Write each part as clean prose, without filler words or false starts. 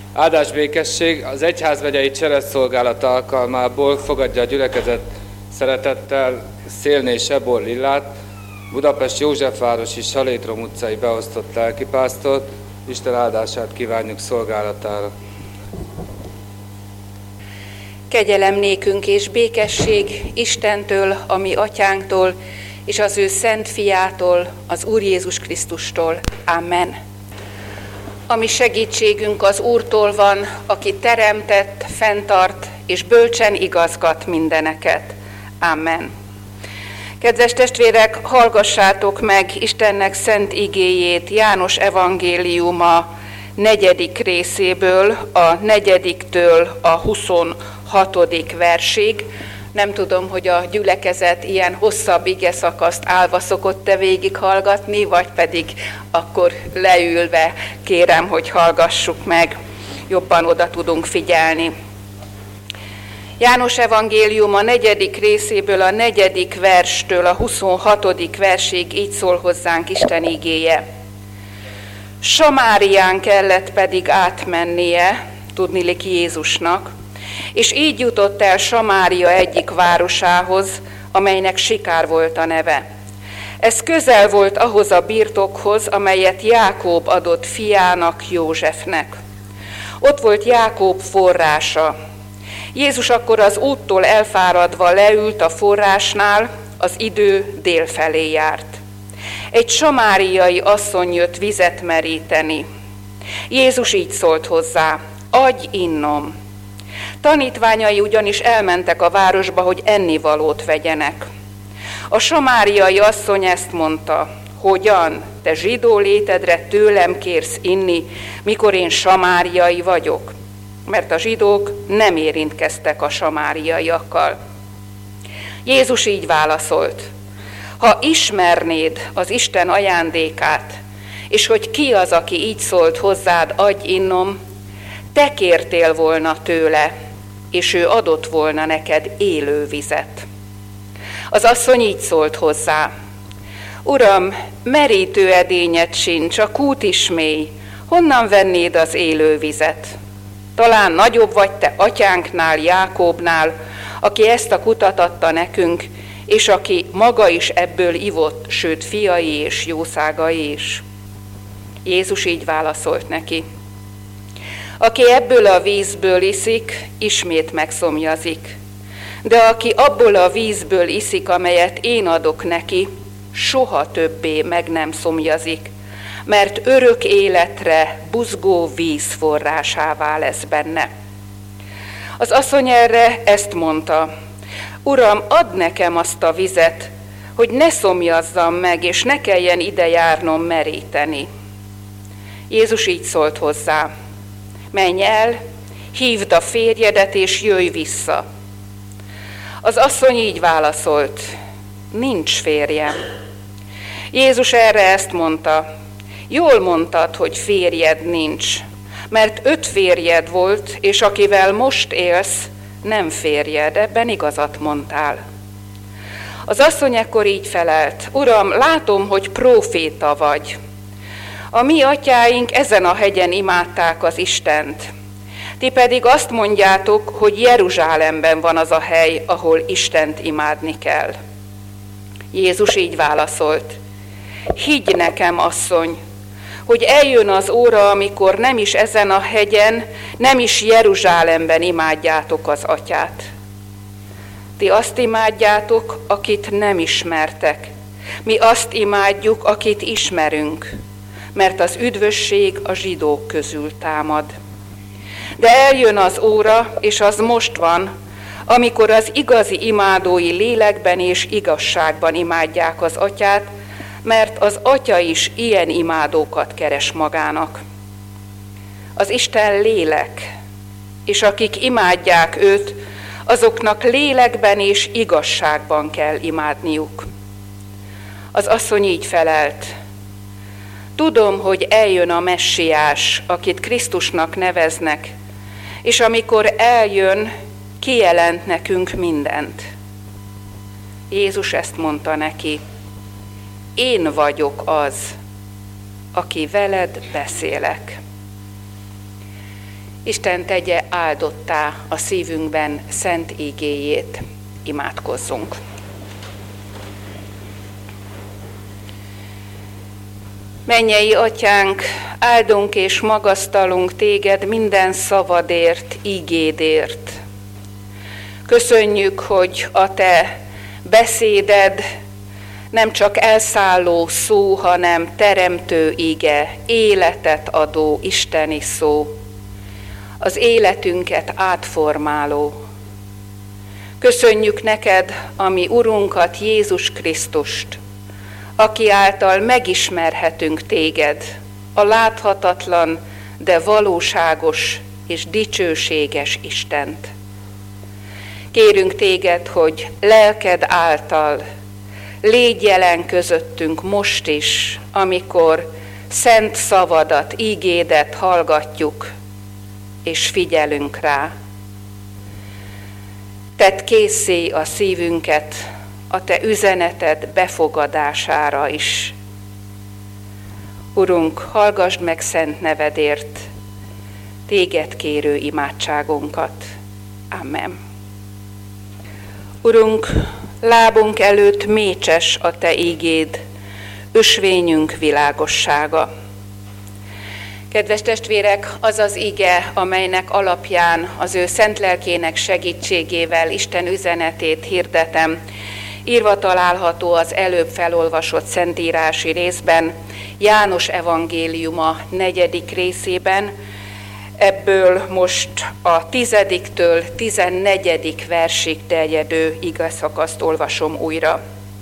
Áldás békesség az Egyházmegyei Csereszszolgálat alkalmából fogadja a gyülekezet szeretettel Szélné Sebor Lillát, Budapest Józsefvárosi Salétrom utcai beosztott lelkipásztort. Isten áldását kívánjuk szolgálatára. Kegyelem nékünk és békesség Istentől, a mi atyánktól, és az ő szent fiától, az Úr Jézus Krisztustól. Amen. A mi segítségünk az Úrtól van, aki teremtett, fenntart és bölcsen igazgat mindeneket. Amen. Kedves testvérek, hallgassátok meg Istennek szent igéjét János evangéliuma 4. részéből, a 4-től a 26. versig. Nem tudom, hogy a gyülekezet ilyen hosszabb igeszakaszt állva szokott-e végighallgatni, vagy pedig akkor leülve kérem, hogy hallgassuk meg, jobban oda tudunk figyelni. János evangéliuma 4. részéből a 4. verstől a 26. versig így szól hozzánk Isten igéje. Samárián kellett pedig átmennie, tudniillik Jézusnak, és így jutott el Samária egyik városához, amelynek Sikár volt a neve. Ez közel volt ahhoz a birtokhoz, amelyet Jákob adott fiának, Józsefnek. Ott volt Jákob forrása. Jézus akkor az úttól elfáradva leült a forrásnál, az idő délfelé járt. Egy samáriai asszony jött vizet meríteni. Jézus így szólt hozzá: adj innom. Tanítványai ugyanis elmentek a városba, hogy ennivalót vegyenek. A samáriai asszony ezt mondta: hogyan, te zsidó létedre tőlem kérsz inni, mikor én samáriai vagyok? Mert a zsidók nem érintkeztek a samáriaiakkal. Jézus így válaszolt: ha ismernéd az Isten ajándékát, és hogy ki az, aki így szólt hozzád, adj innom, te kértél volna tőle, és ő adott volna neked élő vizet. Az asszony így szólt hozzá: Uram, merítő edényed sincs, a kút is mély, honnan vennéd az élő vizet? Talán nagyobb vagy te atyánknál, Jákobnál, aki ezt a kutat adta nekünk, és aki maga is ebből ivott, sőt fiai és jószágai is. Jézus így válaszolt neki: aki ebből a vízből iszik, ismét megszomjazik, de aki abból a vízből iszik, amelyet én adok neki, soha többé meg nem szomjazik, mert örök életre buzgó víz forrásává lesz benne. Az asszony erre ezt mondta: Uram, add nekem azt a vizet, hogy ne szomjazzam meg, és ne kelljen ide járnom meríteni. Jézus így szólt hozzá: menj el, hívd a férjedet, és jöjj vissza. Az asszony így válaszolt: nincs férjem. Jézus erre ezt mondta: jól mondtad, hogy férjed nincs, mert 5 férjed volt, és akivel most élsz, nem férjed, ebben igazat mondtál. Az asszony ekkor így felelt: Uram, látom, hogy próféta vagy. A mi atyáink ezen a hegyen imádták az Istent. Ti pedig azt mondjátok, hogy Jeruzsálemben van az a hely, ahol Istent imádni kell. Jézus így válaszolt: higgy nekem, asszony, hogy eljön az óra, amikor nem is ezen a hegyen, nem is Jeruzsálemben imádjátok az atyát. Ti azt imádjátok, akit nem ismertek. Mi azt imádjuk, akit ismerünk, mert az üdvösség a zsidók közül támad. De eljön az óra, és az most van, amikor az igazi imádói lélekben és igazságban imádják az atyát, mert az atya is ilyen imádókat keres magának. Az Isten lélek, és akik imádják őt, azoknak lélekben és igazságban kell imádniuk. Az asszony így felelt: tudom, hogy eljön a Messiás, akit Krisztusnak neveznek, és amikor eljön, kijelent nekünk mindent. Jézus ezt mondta neki: én vagyok az, aki veled beszélek. Isten tegye áldottá a szívünkben szent igéjét. Imádkozzunk. Mennyei Atyánk, áldunk és magasztalunk téged minden szavadért, ígédért. Köszönjük, hogy a te beszéded nem csak elszálló szó, hanem teremtő ige, életet adó isteni szó, az életünket átformáló. Köszönjük neked a mi Urunkat, Jézus Krisztust, aki által megismerhetünk téged, a láthatatlan, de valóságos és dicsőséges Istent. Kérünk téged, hogy lelked által légy jelen közöttünk most is, amikor szent szavadat, ígédet hallgatjuk, és figyelünk rá. Tedd késszé a szívünket a te üzeneted befogadására is. Urunk, hallgasd meg szent nevedért téged kérő imádságunkat. Amen. Urunk, lábunk előtt mécses a te ígéd, ösvényünk világossága. Kedves testvérek, az az ige, amelynek alapján az ő szent lelkének segítségével Isten üzenetét hirdetem, írva található az előbb felolvasott szentírási részben, János evangéliuma 4. részében. Ebből most a 10-től 14. versig terjedő igeszakaszt olvasom újra.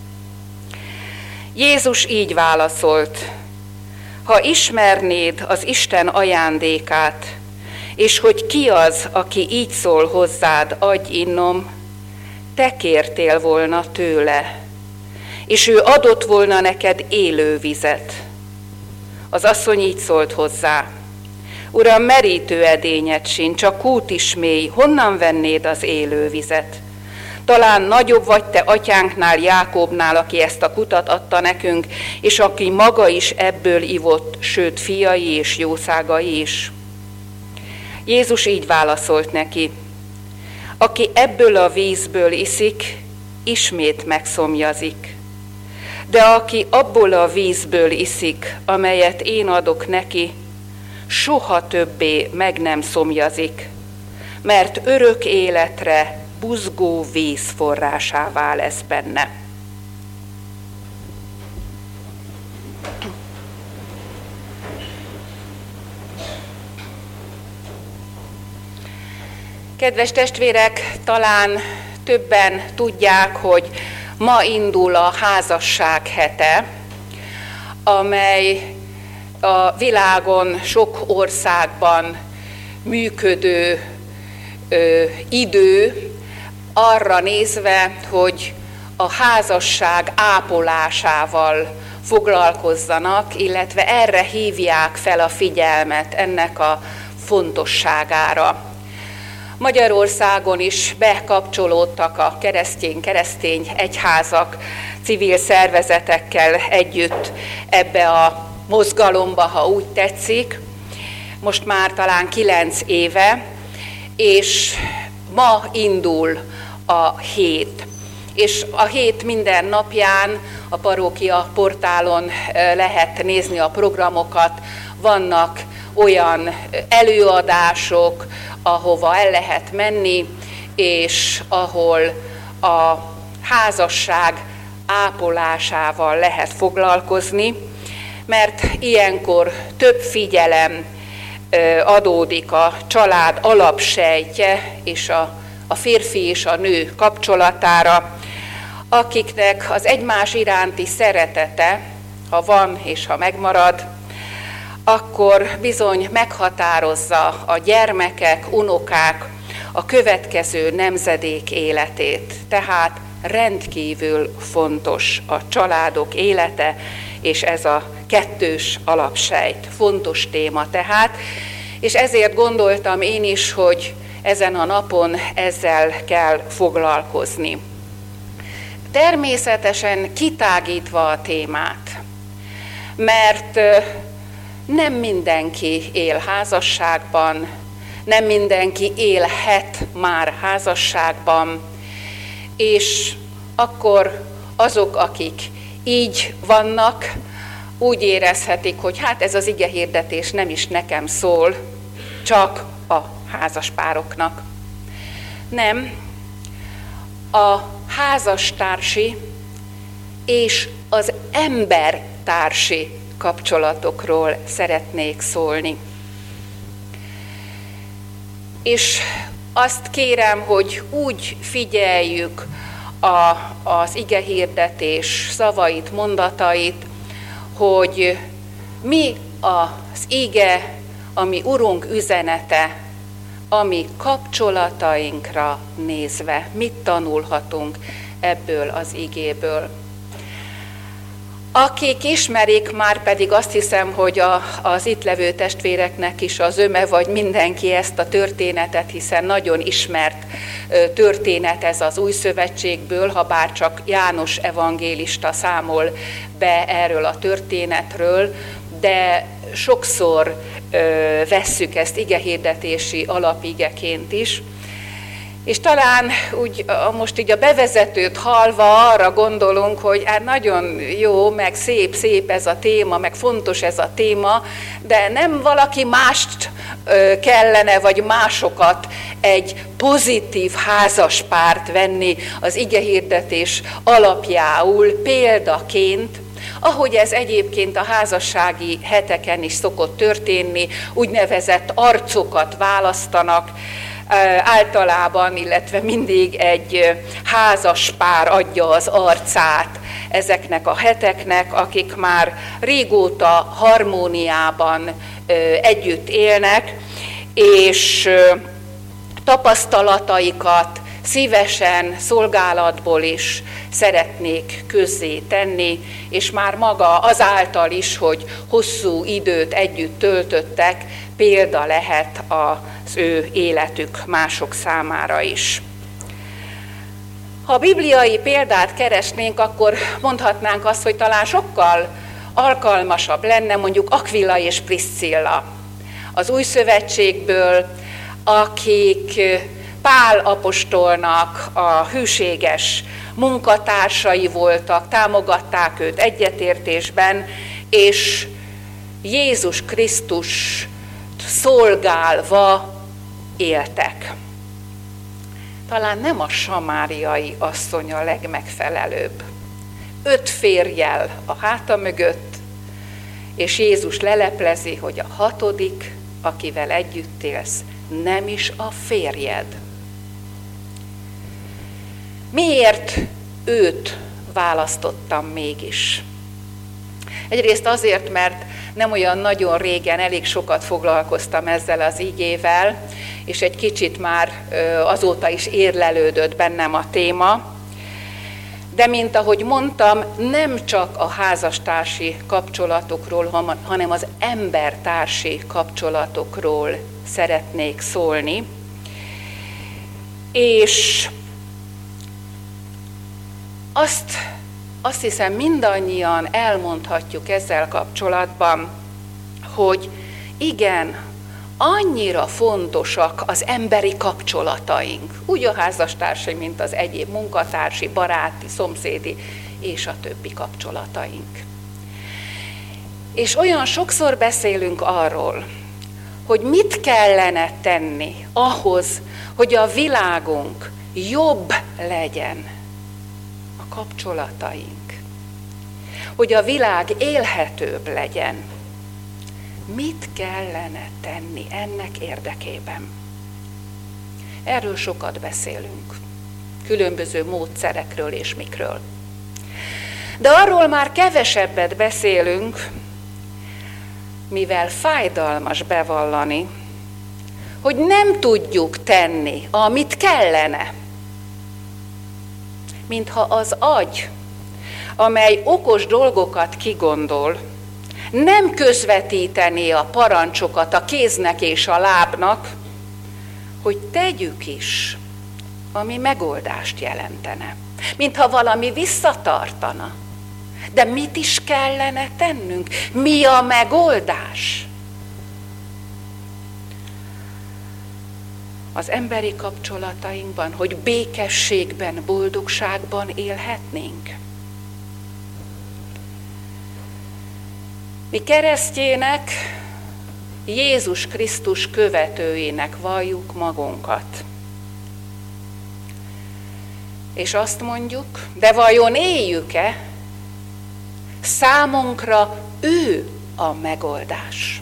Jézus így válaszolt: ha ismernéd az Isten ajándékát, és hogy ki az, aki így szól hozzád, adj innom, te kértél volna tőle, és ő adott volna neked élő vizet. Az asszony így szólt hozzá: Uram, merítő edényed sincs, a kút is mély, honnan vennéd az élő vizet? Talán nagyobb vagy te atyánknál, Jákóbnál, aki ezt a kutat adta nekünk, és aki maga is ebből ivott, sőt fiai és jószágai is. Jézus így válaszolt neki: aki ebből a vízből iszik, ismét megszomjazik. De aki abból a vízből iszik, amelyet én adok neki, soha többé meg nem szomjazik, mert örök életre buzgó víz forrásává lesz benne. Kedves testvérek, talán többen tudják, hogy ma indul a házasság hete, amely a világon sok országban működő idő arra nézve, hogy a házasság ápolásával foglalkozzanak, illetve erre hívják fel a figyelmet, ennek a fontosságára. Magyarországon is bekapcsolódtak a keresztény egyházak civil szervezetekkel együtt ebbe a mozgalomba, ha úgy tetszik, most már talán 9 éve, és ma indul a hét. És a hét minden napján a parókia portálon lehet nézni a programokat, vannak olyan előadások, ahova el lehet menni, és ahol a házasság ápolásával lehet foglalkozni, mert ilyenkor több figyelem adódik a család alapsejtje és a férfi és a nő kapcsolatára, akiknek az egymás iránti szeretete, ha van és ha megmarad, akkor bizony meghatározza a gyermekek, unokák, a következő nemzedék életét. Tehát rendkívül fontos a családok élete, és ez a kettős alapsejt. Fontos téma tehát, és ezért gondoltam én is, hogy ezen a napon ezzel kell foglalkozni. Természetesen kitágítva a témát, mert nem mindenki él házasságban, nem mindenki élhet már házasságban, és akkor azok, akik így vannak, úgy érezhetik, hogy hát ez az igehirdetés nem is nekem szól, csak a házaspároknak. Nem, a házastársi és az embertársi kapcsolatokról szeretnék szólni. És azt kérem, hogy úgy figyeljük az igehirdetés szavait, mondatait, hogy mi az ige, ami Urunk üzenete, ami kapcsolatainkra nézve, mit tanulhatunk ebből az igéből. Akik ismerik, már pedig azt hiszem, hogy az itt levő testvéreknek is az öme, vagy mindenki ezt a történetet, hiszen nagyon ismert történet ez az Új Szövetségből, ha bár csak János evangélista számol be erről a történetről, de sokszor vesszük ezt igehirdetési alapigeként is. És talán úgy most így a bevezetőt hallva arra gondolunk, hogy hát nagyon jó, meg szép ez a téma, meg fontos ez a téma, de nem valaki mást kellene, vagy másokat egy pozitív házaspárt venni az igehirdetés alapjául példaként, ahogy ez egyébként a házassági heteken is szokott történni, úgynevezett arcokat választanak, általában, illetve mindig egy házas pár adja az arcát ezeknek a heteknek, akik már régóta harmóniában együtt élnek, és tapasztalataikat szívesen, szolgálatból is szeretnék közzé tenni, és már maga azáltal is, hogy hosszú időt együtt töltöttek, példa lehet az ő életük mások számára is. Ha bibliai példát keresnénk, akkor mondhatnánk azt, hogy talán sokkal alkalmasabb lenne mondjuk Aquila és Priscilla az Új Szövetségből, akik Pál apostolnak a hűséges munkatársai voltak, támogatták őt egyetértésben, és Jézus Krisztus szolgálva éltek. Talán nem a samáriai asszony a legmegfelelőbb. 5 férjel a háta mögött, és Jézus leleplezi, hogy a 6., akivel együtt élsz, nem is a férjed. Miért őt választottam mégis? Egyrészt azért, mert nem olyan nagyon régen elég sokat foglalkoztam ezzel az igével, és egy kicsit már azóta is érlelődött bennem a téma. De mint ahogy mondtam, nem csak a házastársi kapcsolatokról, hanem az embertársi kapcsolatokról szeretnék szólni. És azt hiszem mindannyian elmondhatjuk ezzel kapcsolatban, hogy igen, annyira fontosak az emberi kapcsolataink, úgy a házastársi, mint az egyéb munkatársi, baráti, szomszédi és a többi kapcsolataink. És olyan sokszor beszélünk arról, hogy mit kellene tenni ahhoz, hogy a világunk jobb legyen, a kapcsolataink, hogy a világ élhetőbb legyen. Mit kellene tenni ennek érdekében? Erről sokat beszélünk, különböző módszerekről és mikről. De arról már kevesebbet beszélünk, mivel fájdalmas bevallani, hogy nem tudjuk tenni, amit kellene. Mintha az agy, amely okos dolgokat kigondol, nem közvetítené a parancsokat a kéznek és a lábnak, hogy tegyük is, ami megoldást jelentene. Mintha valami visszatartana. De mit is kellene tennünk? Mi a megoldás? az emberi kapcsolatainkban, hogy békességben, boldogságban élhetnénk. Mi keresztjének, Jézus Krisztus követőinek valljuk magunkat. És azt mondjuk, de vajon éljük-e? Számunkra ő a megoldás.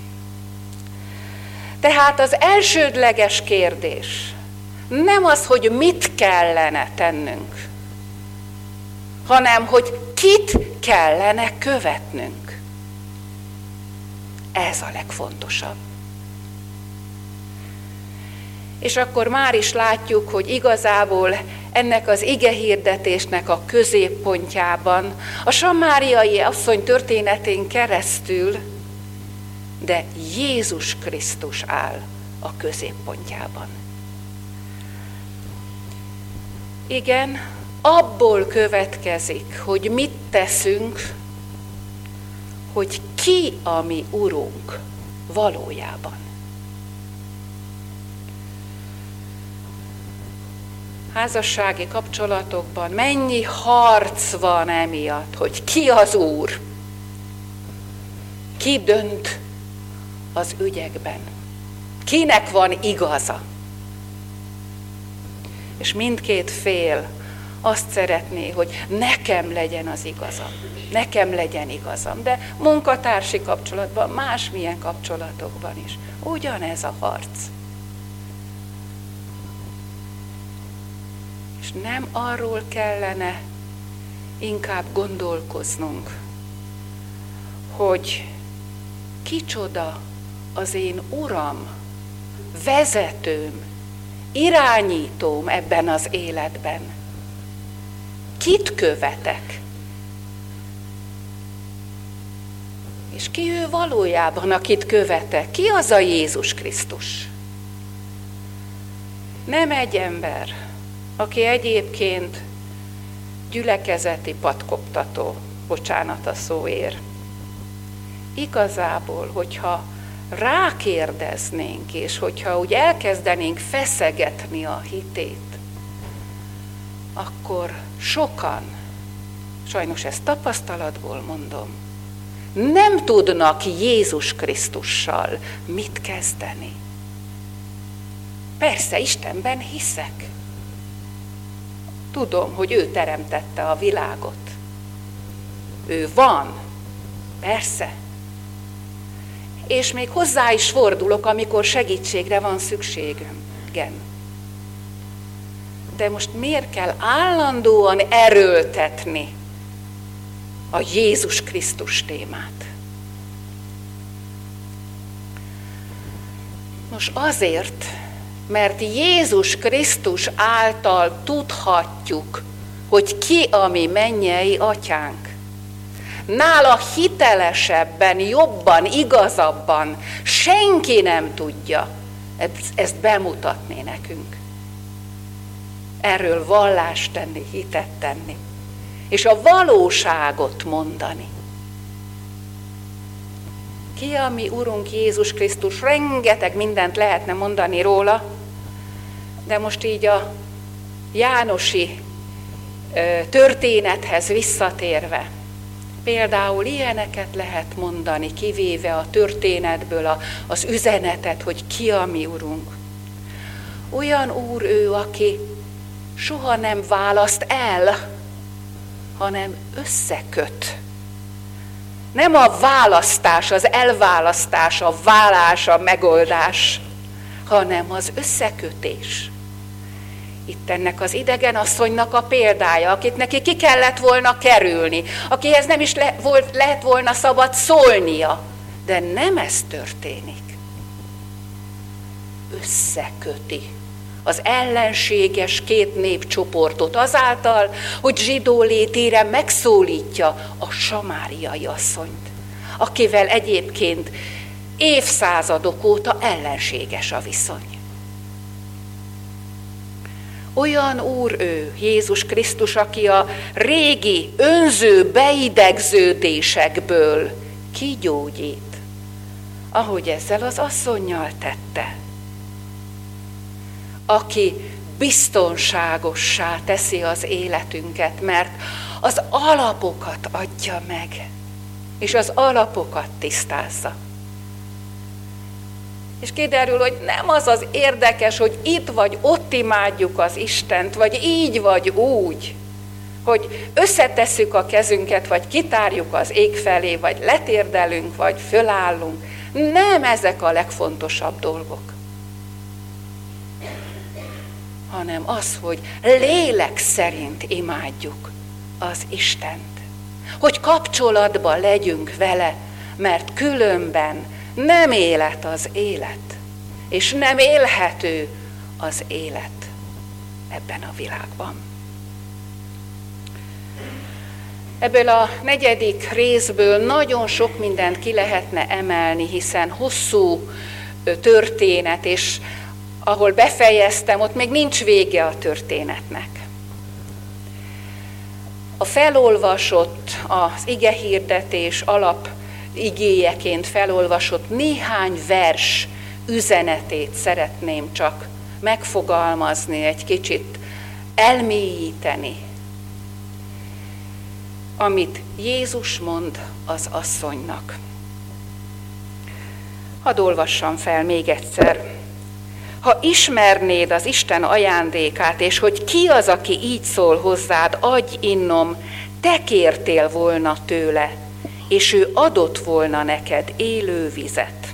Tehát az elsődleges kérdés nem az, hogy mit kellene tennünk, hanem hogy kit kellene követnünk. Ez a legfontosabb. És akkor már is látjuk, hogy igazából ennek az igehirdetésnek a középpontjában, a samáriai asszony történetén keresztül, de Jézus Krisztus áll a középpontjában. Igen, abból következik, hogy mit teszünk, hogy ki a mi Urunk valójában. Házassági kapcsolatokban mennyi harc van emiatt, hogy ki az Úr, ki dönt az ügyekben, kinek van igaza. És mindkét fél azt szeretné, hogy nekem legyen az igazam, nekem legyen igazam, de munkatársi kapcsolatban, másmilyen kapcsolatokban is ugyanez a harc. És nem arról kellene inkább gondolkoznunk, hogy kicsoda az én Uram, vezetőm, irányítóm ebben az életben. Kit követek? És ki ő valójában, akit követek? Ki az a Jézus Krisztus? Nem egy ember, aki egyébként gyülekezeti patkogtató, bocsánat a szóért. Igazából, hogyha rákérdeznénk, és hogyha úgy elkezdenénk feszegetni a hitét, akkor sokan, sajnos ezt tapasztalatból mondom, nem tudnak Jézus Krisztussal mit kezdeni. Persze, Istenben hiszek. Tudom, hogy ő teremtette a világot. Ő van. Persze. És még hozzá is fordulok, amikor segítségre van szükségem. Igen. De most miért kell állandóan erőltetni a Jézus Krisztus témát? Nos, azért, mert Jézus Krisztus által tudhatjuk, hogy ki a mi mennyei atyánk. Nála hitelesebben, jobban, igazabban senki nem tudja ezt bemutatni nekünk. Erről vallást tenni, hitet tenni, és a valóságot mondani. Ki a mi Urunk Jézus Krisztus? Rengeteg mindent lehetne mondani róla, de most így a jánosi történethez visszatérve, például ilyeneket lehet mondani, kivéve a történetből az üzenetet, hogy ki a mi Urunk. Olyan Úr ő, aki soha nem választ el, hanem összeköt. Nem a választás, az elválasztás, a válás, a megoldás, hanem az összekötés. Itt ennek az idegen asszonynak a példája, akit neki ki kellett volna kerülni, akihez nem is lehet volna szabad szólnia, de nem ez történik. Összeköti az ellenséges két népcsoportot azáltal, hogy zsidó létére megszólítja a samáriai asszonyt, akivel egyébként évszázadok óta ellenséges a viszony. Olyan Úr ő, Jézus Krisztus, aki a régi önző beidegződésekből kigyógyít, ahogy ezzel az asszonnyal tette. aki biztonságossá teszi az életünket, mert az alapokat adja meg, és az alapokat tisztázza. És kiderül, hogy nem az az érdekes, hogy itt vagy ott imádjuk az Istent, vagy így vagy úgy, hogy összetesszük a kezünket, vagy kitárjuk az ég felé, vagy letérdelünk, vagy fölállunk. Nem ezek a legfontosabb dolgok, hanem az, hogy lélek szerint imádjuk az Istent. Hogy kapcsolatban legyünk vele, mert különben nem élet az élet, és nem élhető az élet ebben a világban. Ebből a 4. részből nagyon sok mindent ki lehetne emelni, hiszen hosszú történet, és ahol befejeztem, ott még nincs vége a történetnek. A felolvasott, az igehirdetés alap igéjeként felolvasott néhány vers üzenetét szeretném csak megfogalmazni, egy kicsit elmélyíteni, amit Jézus mond az asszonynak. Hadd olvassam fel még egyszer. Ha ismernéd az Isten ajándékát, és hogy ki az, aki így szól hozzád, adj innom, te kértél volna tőle, és ő adott volna neked élő vizet.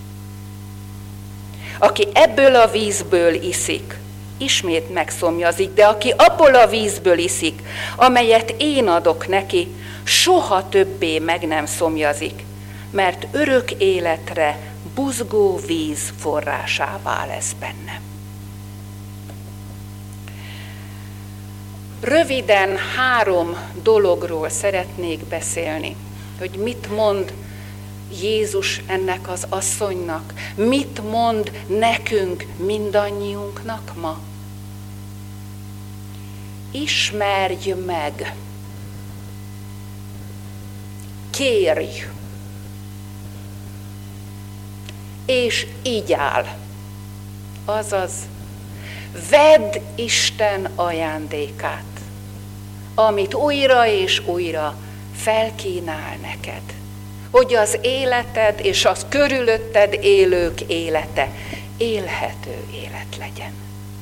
Aki ebből a vízből iszik, ismét megszomjazik, de aki abból a vízből iszik, amelyet én adok neki, soha többé meg nem szomjazik, mert örök életre buzgó víz forrásává lesz benne. Röviden 3 dologról szeretnék beszélni, hogy mit mond Jézus ennek az asszonynak, mit mond nekünk mindannyiunknak ma. Ismerj meg, kérj, és igyál. Azaz, vedd Isten ajándékát, amit újra és újra felkínál neked, hogy az életed és az körülötted élők élete élhető élet legyen.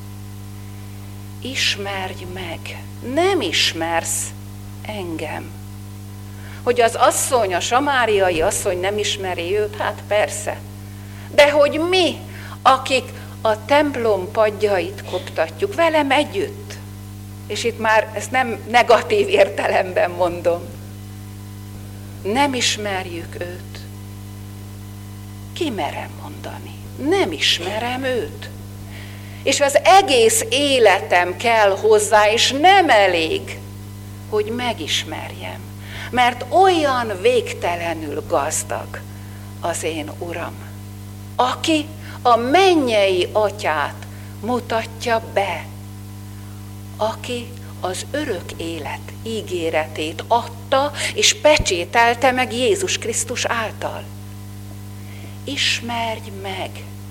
Ismerj meg, nem ismersz engem. Hogy az asszony, a samáriai asszony nem ismeri őt, hát persze. De hogy mi, akik a templom padjait koptatjuk, velem együtt, és itt már ezt nem negatív értelemben mondom, nem ismerjük őt. Ki merem mondani? Nem ismerem őt. És az egész életem kell hozzá, és nem elég, hogy megismerjem. Mert olyan végtelenül gazdag az én Uram, aki a mennyei Atyát mutatja be, aki az örök élet ígéretét adta, és pecsételte meg Jézus Krisztus által. Ismerj meg,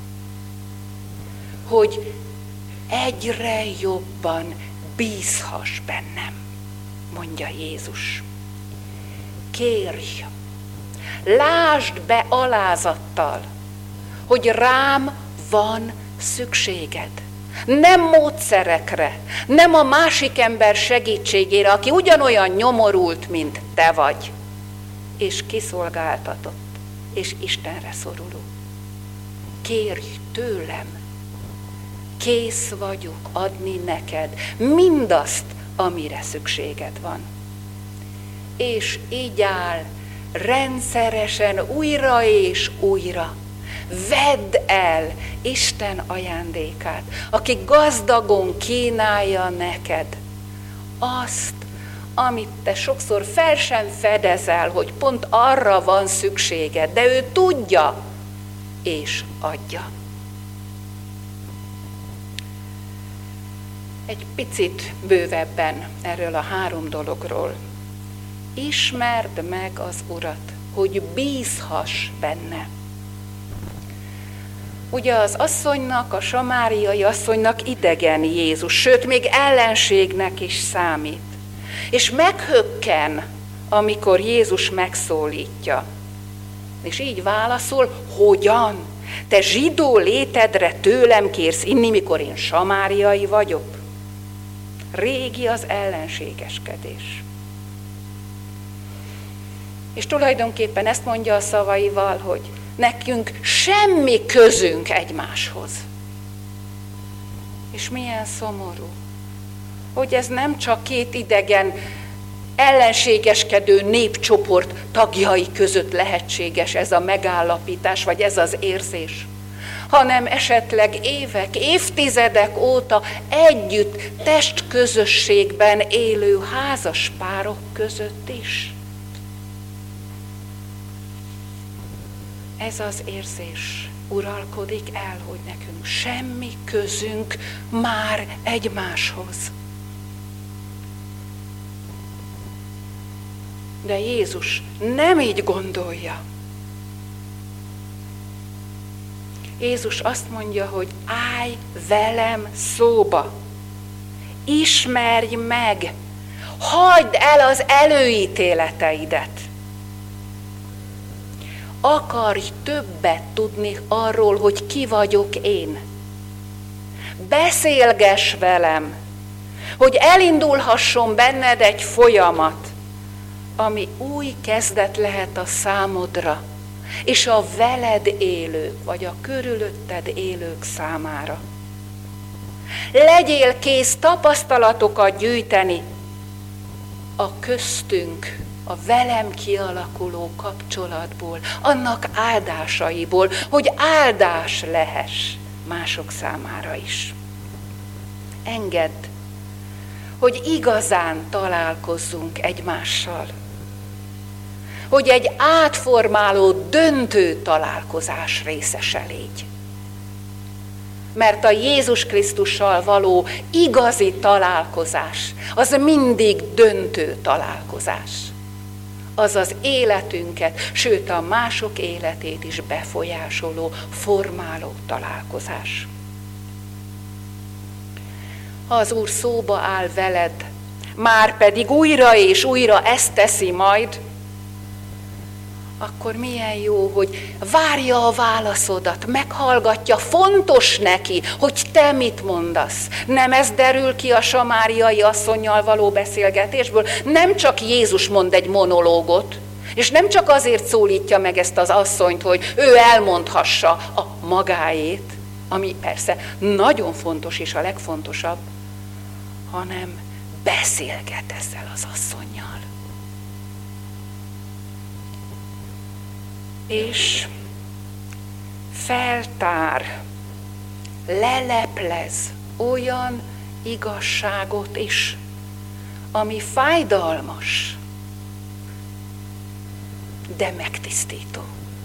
hogy egyre jobban bízhass bennem, mondja Jézus. Kérj, lásd be alázattal, hogy rám van szükséged. Nem módszerekre, nem a másik ember segítségére, aki ugyanolyan nyomorult, mint te vagy, és kiszolgáltatott, és Istenre szoruló. Kérj tőlem, kész vagyok adni neked mindazt, amire szükséged van. És így áll rendszeresen újra és újra. Vedd el Isten ajándékát, aki gazdagon kínálja neked azt, amit te sokszor fel sem fedezel, hogy pont arra van szükséged, de ő tudja és adja. Egy picit bővebben erről a 3 dologról. Ismerd meg az Urat, hogy bízhass benne. Ugye az asszonynak, a samáriai asszonynak idegen Jézus, sőt, még ellenségnek is számít. És meghökken, amikor Jézus megszólítja. És így válaszol, hogyan? Te zsidó létedre tőlem kérsz inni, mikor én samáriai vagyok? Régi az ellenségeskedés. És tulajdonképpen ezt mondja a szavaival, hogy nekünk semmi közünk egymáshoz. És milyen szomorú, hogy ez nem csak két idegen, ellenségeskedő népcsoport tagjai között lehetséges ez a megállapítás, vagy ez az érzés, hanem esetleg évek, évtizedek óta együtt testközösségben élő házas párok között is. Ez az érzés uralkodik el, hogy nekünk semmi közünk már egymáshoz. De Jézus nem így gondolja. Jézus azt mondja, hogy állj velem szóba, ismerj meg, hagyd el az előítéleteidet. Akarj többet tudni arról, hogy ki vagyok én. Beszélgess velem, hogy elindulhasson benned egy folyamat, ami új kezdet lehet a számodra, és a veled élők, vagy a körülötted élők számára. Legyél kész tapasztalatokat gyűjteni a köztünk, a velem kialakuló kapcsolatból, annak áldásaiból, hogy áldás lehess mások számára is. Engedd, hogy igazán találkozzunk egymással. Hogy egy átformáló, döntő találkozás részese légy. Mert a Jézus Krisztussal való igazi találkozás, az mindig döntő találkozás. Az az életünket, sőt a mások életét is befolyásoló, formáló találkozás. Ha az Úr szóba áll veled, már pedig újra és újra ezt teszi majd, akkor milyen jó, hogy várja a válaszodat, meghallgatja, fontos neki, hogy te mit mondasz. Nem ez derül ki a samáriai asszonnyal való beszélgetésből, nem csak Jézus mond egy monológot, és nem csak azért szólítja meg ezt az asszonyt, hogy ő elmondhassa a magáét, ami persze nagyon fontos és a legfontosabb, hanem beszélget ezzel az asszonnyal. És feltár, leleplez olyan igazságot is, ami fájdalmas, de megtisztító.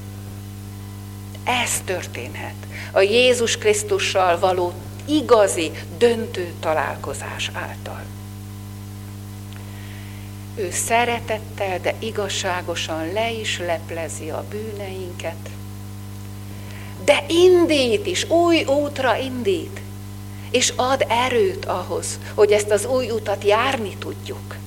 Ez történhet a Jézus Krisztussal való igazi, döntő találkozás által. Ő szeretettel, de igazságosan le is leplezi a bűneinket, de indít is, új útra indít, és ad erőt ahhoz, hogy ezt az új utat járni tudjuk.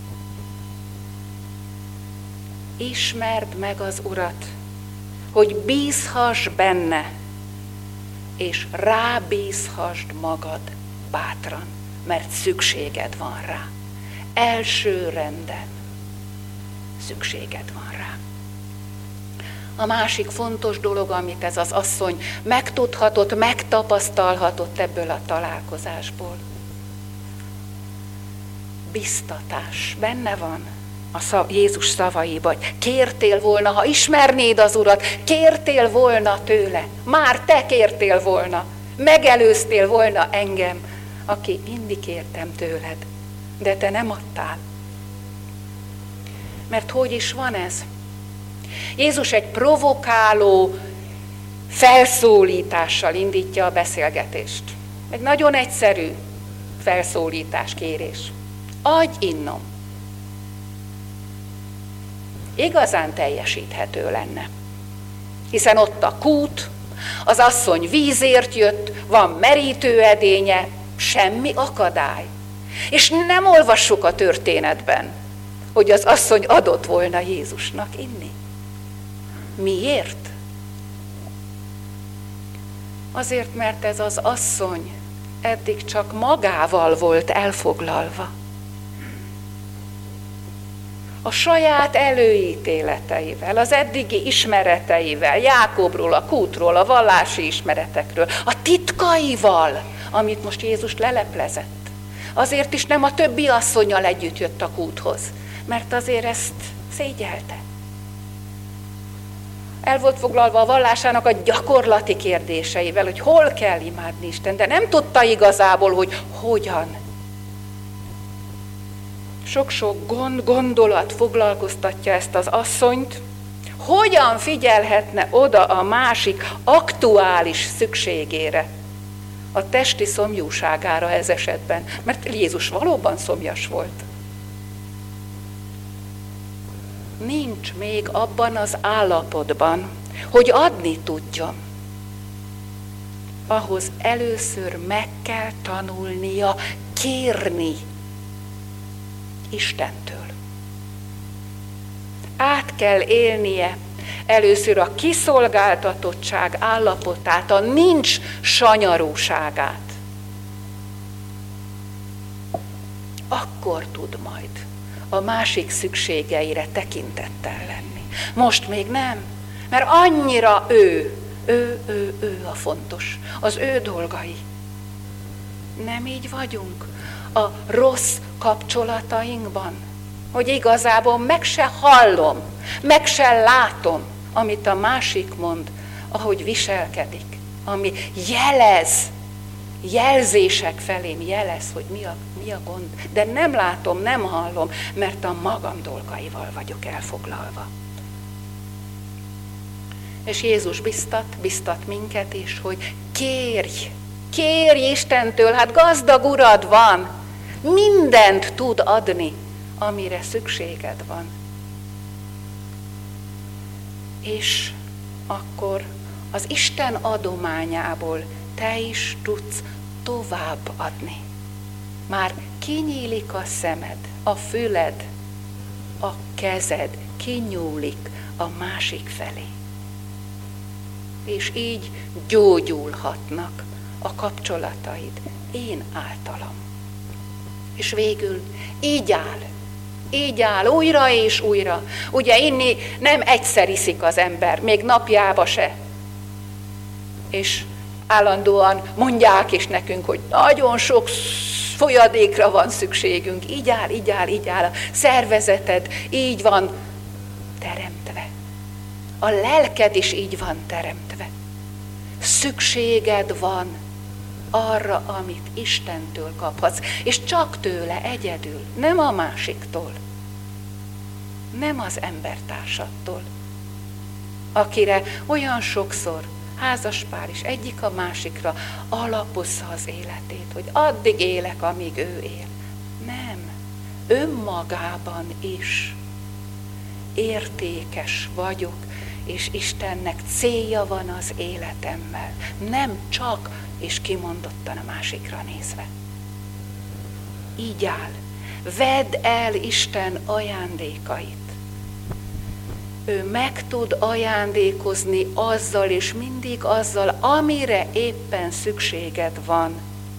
Ismerd meg az Urat, hogy bízhass benne, és rábízhassd magad bátran, mert szükséged van rá. Első renden szükséged van rá. A másik fontos dolog, amit ez az asszony megtudhatott, megtapasztalhatott ebből a találkozásból. Biztatás benne van a Jézus szavaiban. Kértél volna, ha ismernéd az Urat, kértél volna tőle. Már te kértél volna. Megelőztél volna engem, aki mindig kértem tőled. De te nem adtál. Mert hogy is van ez? Jézus egy provokáló felszólítással indítja a beszélgetést. Egy nagyon egyszerű felszólítás, kérés. Adj innom. Igazán teljesíthető lenne. Hiszen ott a kút, Az asszony vízért jött, van merítőedénye, semmi akadály. És nem olvassuk a történetben, hogy az asszony adott volna Jézusnak inni. Miért? Azért, mert ez az asszony eddig csak magával volt elfoglalva. A saját előítéleteivel, az eddigi ismereteivel, Jákobról, a kútról, a vallási ismeretekről, a titkaival, amit most Jézus leleplezett. Azért is nem a többi asszonnyal együtt jött a kúthoz, mert azért ezt szégyelte. El volt foglalva a vallásának a gyakorlati kérdéseivel, hogy hol kell imádni Isten, de nem tudta igazából, hogy hogyan. Sok-sok gondolat foglalkoztatja ezt az asszonyt, hogyan figyelhetne oda a másik aktuális szükségére, a testi szomjúságára ez esetben, mert Jézus valóban szomjas volt. Nincs még abban az állapotban, hogy adni tudjon. Ahhoz először meg kell tanulnia kérni Istentől. Át kell élnie először a kiszolgáltatottság állapotát, a nincs sanyarúságát. Akkor tud majd a másik szükségeire tekintettel lenni. Most még nem, mert annyira ő a fontos, az ő dolgai. Nem így vagyunk a rossz kapcsolatainkban, hogy igazából meg se hallom, meg se látom, amit a másik mond, ahogy viselkedik, ami jelzések felém jelez, hogy mi a gond, de nem látom, nem hallom, mert a magam dolgaival vagyok elfoglalva. És Jézus biztat minket is, hogy kérj Istentől, hát gazdag urad van, mindent tud adni, amire szükséged van. És akkor az Isten adományából te is tudsz tovább adni. Már kinyílik a szemed, a füled, a kezed kinyúlik a másik felé. És így gyógyulhatnak a kapcsolataid én általam. És végül így áll újra és újra. Ugye inni nem egyszer iszik az ember, még napjába se. És állandóan mondják is nekünk, hogy nagyon sok folyadékra van szükségünk. Így áll a szervezeted, így van teremtve. A lelked is így van teremtve. Szükséged van arra, amit Istentől kaphatsz, és csak tőle egyedül, nem a másiktól, nem az embertársattól, akire olyan sokszor házaspár is egyik a másikra alapozza az életét, hogy addig élek, amíg ő él. Nem, önmagában is értékes vagyok, és Istennek célja van az életemmel, nem csak és kimondottan a másikra nézve. Így áll. Vedd el Isten ajándékait. Ő meg tud ajándékozni azzal és mindig azzal, amire éppen szükséged van.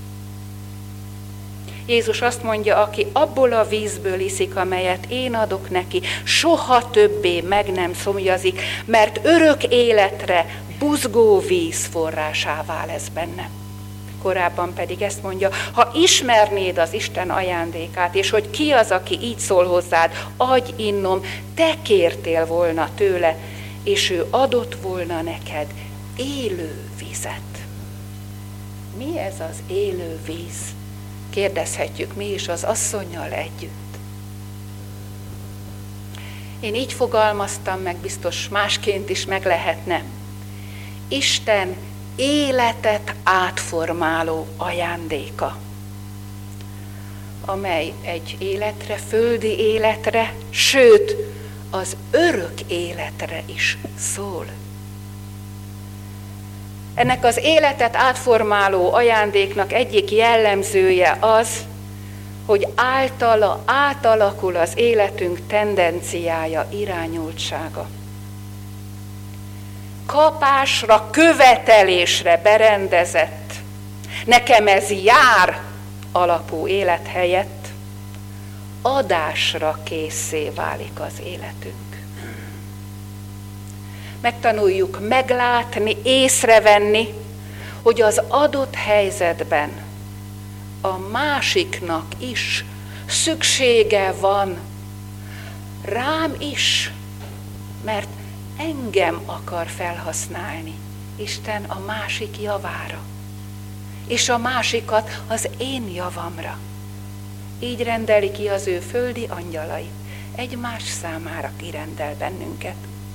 Jézus azt mondja, aki abból a vízből iszik, amelyet én adok neki, soha többé meg nem szomjazik, mert örök életre buzgó víz forrásává lesz benne. Korábban pedig ezt mondja, ha ismernéd az Isten ajándékát, és hogy ki az, aki így szól hozzád, adj innom, te kértél volna tőle, és ő adott volna neked élő vizet. Mi ez az élő víz? Kérdezhetjük mi is az asszonnyal együtt. Én így fogalmaztam meg, biztos másként is meg lehetne. Isten életet átformáló ajándéka, amely egy életre, földi életre, sőt, az örök életre is szól. Ennek az életet átformáló ajándéknak egyik jellemzője az, hogy általa átalakul az életünk tendenciája, irányultsága. Kapásra, követelésre berendezett, nekem ez jár alapú élet helyett adásra készé válik az életünk. Megtanuljuk meglátni, észrevenni, hogy az adott helyzetben a másiknak is szüksége van rám is, mert engem akar felhasználni Isten a másik javára, és a másikat az én javamra. Így rendeli ki az ő földi angyalai, egymás számára kirendel bennünket.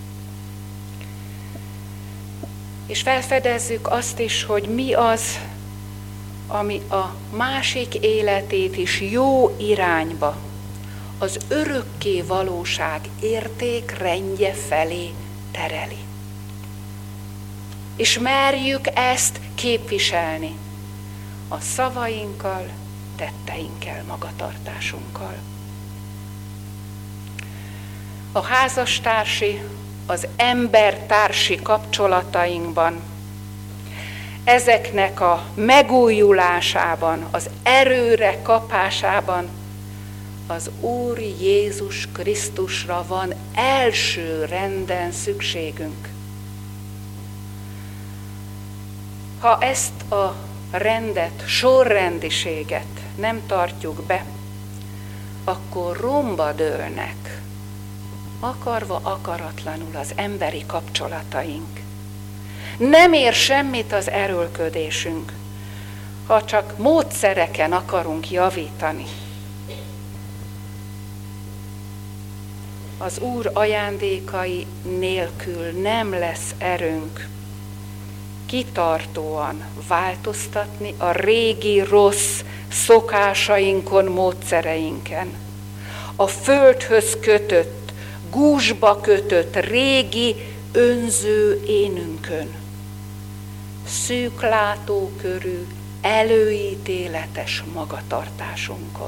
És felfedezzük azt is, hogy mi az, ami a másik életét is jó irányba, az örökké valóság értékrendje felé tereli. És merjük ezt képviselni a szavainkkal, tetteinkkel, magatartásunkkal. A házastársi, az embertársi kapcsolatainkban, ezeknek a megújulásában, az erőre kapásában az Úr Jézus Krisztusra van első renden szükségünk. Ha ezt a rendet, sorrendiséget nem tartjuk be, akkor romba dőlnek, akarva akaratlanul az emberi kapcsolataink. Nem ér semmit az erőlködésünk, ha csak módszereken akarunk javítani. Az Úr ajándékai nélkül nem lesz erőnk kitartóan változtatni a régi rossz szokásainkon, módszereinken. A földhöz kötött, gúzsba kötött régi önző énünkön. Szűklátókörű, előítéletes magatartásunkon.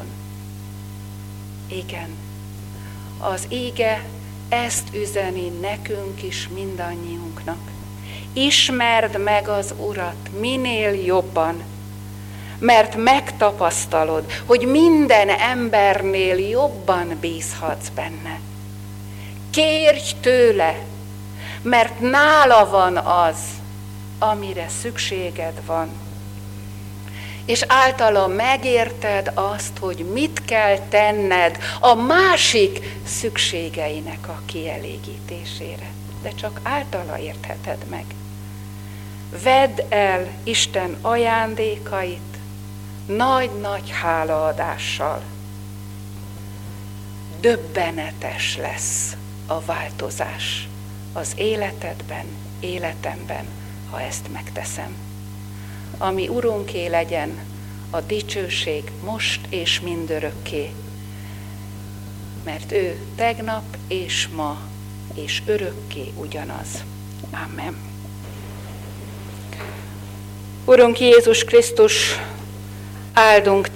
Igen, az íge ezt üzeni nekünk is, mindannyiunknak. Ismerd meg az Urat minél jobban, mert megtapasztalod, hogy minden embernél jobban bízhatsz benne. Kérj tőle, mert nála van az, amire szükséged van. És általa megérted azt, hogy mit kell tenned a másik szükségeinek a kielégítésére. De csak általa értheted meg. Vedd el Isten ajándékait nagy-nagy hálaadással. Döbbenetes lesz a változás az életedben, életemben, ha ezt megteszem. Ami Urunké legyen a dicsőség most és mindörökké, mert ő tegnap és ma és örökké ugyanaz. Amen. Urunk Jézus Krisztus, áldunk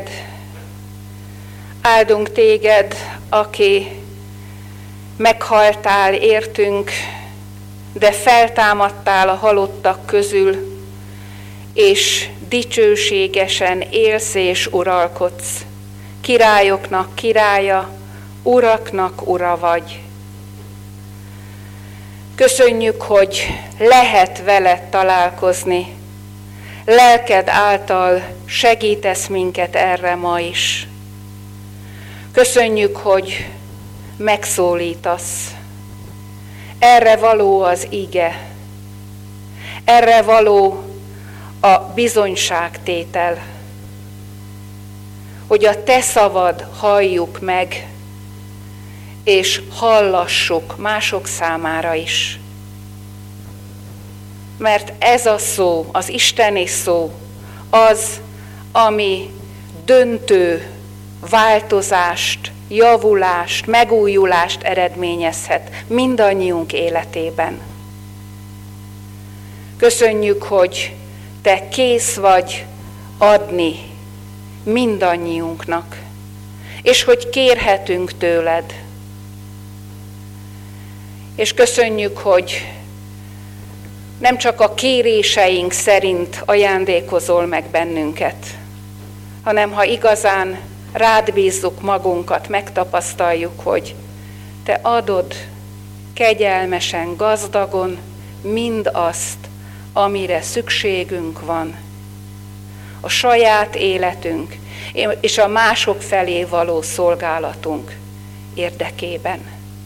téged, aki meghaltál értünk, de feltámadtál a halottak közül, és dicsőségesen élsz és uralkodsz. Királyoknak királya, uraknak ura vagy. Köszönjük, hogy lehet veled találkozni. Lelked által segítesz minket erre ma is. Köszönjük, hogy megszólítasz. Erre való az ige. Erre való a bizonyságtétel. Hogy a te szavad halljuk meg, és hallassuk mások számára is. Mert ez a szó, az isteni szó, az, ami döntő változást, javulást, megújulást eredményezhet mindannyiunk életében. Köszönjük, hogy Te kész vagy adni mindannyiunknak, és hogy kérhetünk tőled. És köszönjük, hogy nem csak a kéréseink szerint ajándékozol meg bennünket, hanem ha igazán rád bízzuk magunkat, megtapasztaljuk, hogy Te adod kegyelmesen, gazdagon mindazt, amire szükségünk van. A saját életünk és a mások felé való szolgálatunk érdekében.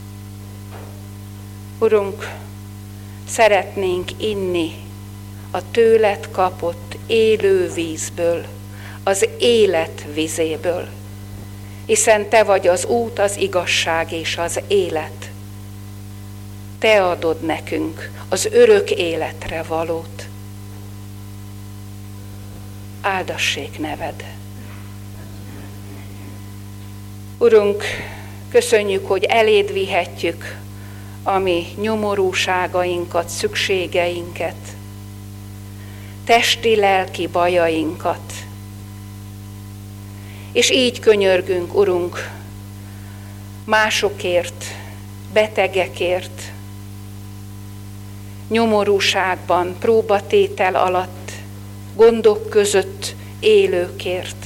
Urunk, szeretnénk inni a tőled kapott élő vízből, az élet vizéből, hiszen Te vagy az út, az igazság és az élet. Te adod nekünk az örök életre valót. Áldassék neved. Urunk, köszönjük, hogy eléd vihetjük a mi nyomorúságainkat, szükségeinket, testi-lelki bajainkat. És így könyörgünk, Urunk, másokért, betegekért, nyomorúságban, próbatétel alatt, gondok között élőkért.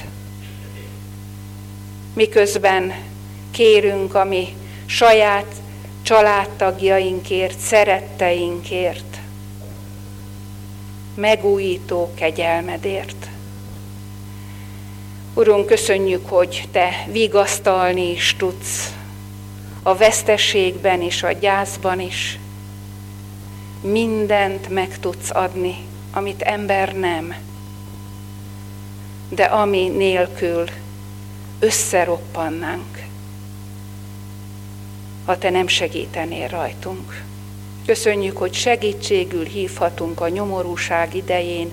Miközben kérünk a mi saját családtagjainkért, szeretteinkért, megújító kegyelmedért. Urunk, köszönjük, hogy Te vigasztalni is tudsz, a veszteségben is, a gyászban is. Mindent meg tudsz adni, amit ember nem, de ami nélkül összeroppannánk, ha Te nem segítenél rajtunk. Köszönjük, hogy segítségül hívhatunk a nyomorúság idején,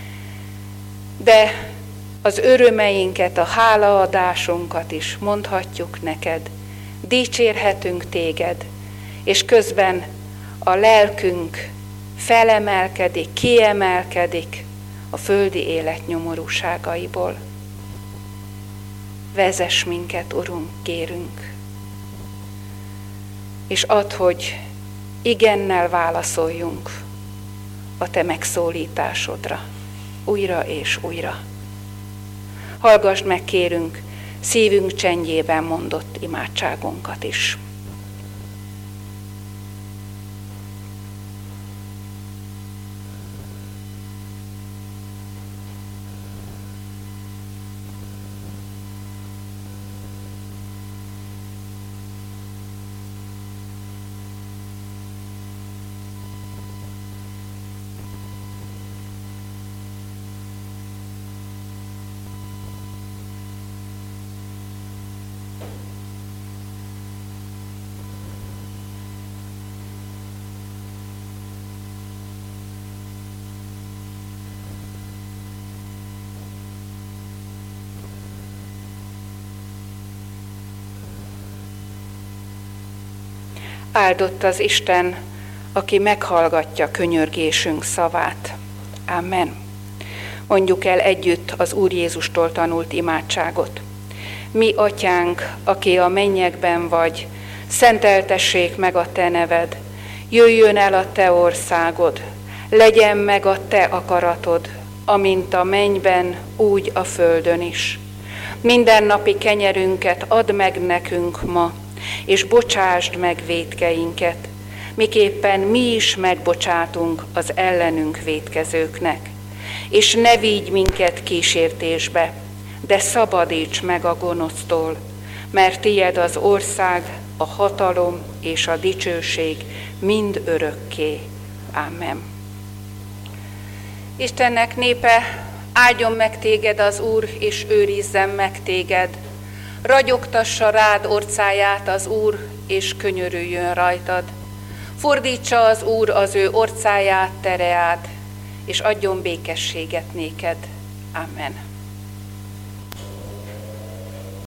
de az örömeinket, a hálaadásunkat is mondhatjuk neked, dicsérhetünk téged, és közben a lelkünk felemelkedik, kiemelkedik a földi élet nyomorúságaiból. Vezess minket, Urunk, kérünk, és add, hogy igennel válaszoljunk a Te megszólításodra, újra és újra. Hallgassd meg, kérünk, szívünk csendjében mondott imádságunkat is. Áldott az Isten, aki meghallgatja könyörgésünk szavát. Amen. Mondjuk el együtt az Úr Jézustól tanult imádságot. Mi, Atyánk, aki a mennyekben vagy, szenteltessék meg a Te neved. Jöjjön el a Te országod, legyen meg a Te akaratod, amint a mennyben, úgy a földön is. Mindennapi kenyerünket add meg nekünk ma, és bocsásd meg vétkeinket, miképpen mi is megbocsátunk az ellenünk vétkezőknek. És ne vigy minket kísértésbe, de szabadíts meg a gonosztól, mert tied az ország, a hatalom és a dicsőség mind örökké. Amen. Istennek népe, áldjon meg téged az Úr, és őrizzen meg téged. Ragyogtassa rád orcáját az Úr, és könyörüljön rajtad. Fordítsa az Úr az ő orcáját tereád, és adjon békességet néked. Amen.